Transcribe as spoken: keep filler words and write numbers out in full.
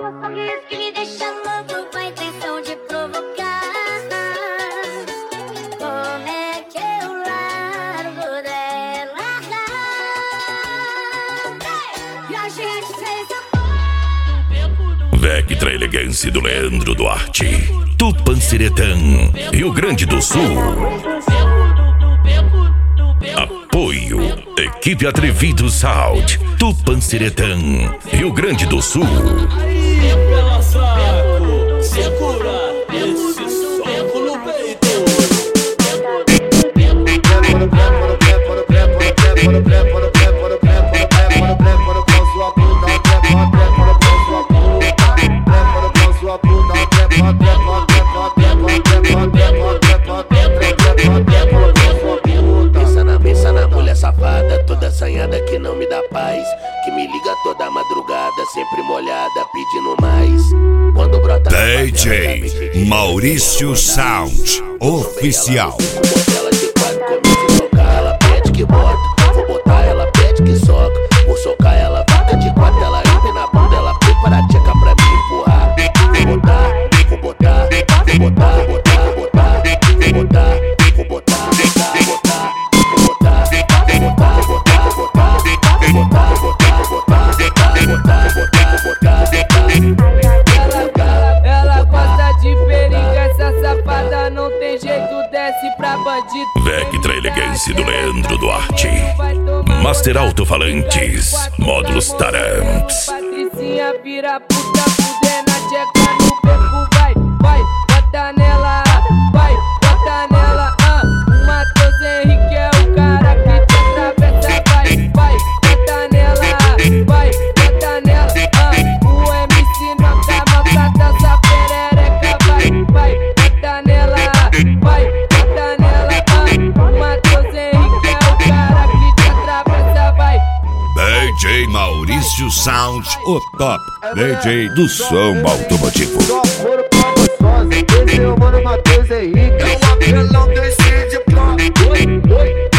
meu sorriso que me deixa louco com a intenção de provocar. Como é que eu largo dela? E a gente fez amor. Vectra Elegância do Leandro Duarte, Tupanciretã, Rio Grande do Sul. Apoio Equipe Atrevido Sound, Tupanciretã, Rio Grande do Sul. Aí, pela saco, segura esse soco no peito. Pensa na mulher safada, toda assanhada que não me dá paz, que me liga toda madrugada, sempre molhada, pedindo mais. Quando brota D J Maurício Sound Oficial. Ela de quatro, começa a socar, ela pede que bota. Vou botar, ela pede que soca. Vou socar, ela fica de quatro, ela entra na bunda, ela prepara a tcheca pra me empurrar. Vou botar, vou botar, vou botar, vou botar, vou botar, vou botar, vou botar, vou botar. Ela gosta de perigo, essa safada não tem jeito, desce pra bandido. Vectra Elegância do Leandro Duarte, Master Alto-Falantes, Módulos Taramps. Patricinha vira puta, fudendo a tcheca no beco, vai, vai, bota nela, vai, bota nela, ah. O Matheus Henrique é o cara que te atravessa, vai, vai, bota nela, vai, bota nela, ah. O M C Noca maltrata essa perereca, vai, vai, bota nela, vai, bota nela, ah. O Matheus Henrique é o cara que te atravessa, vai. D J Maurício Sound, o top D J do som automotivo. Só couro pra gostosa, esse é o mano Matheus Henrique. É o apelão desse de pó.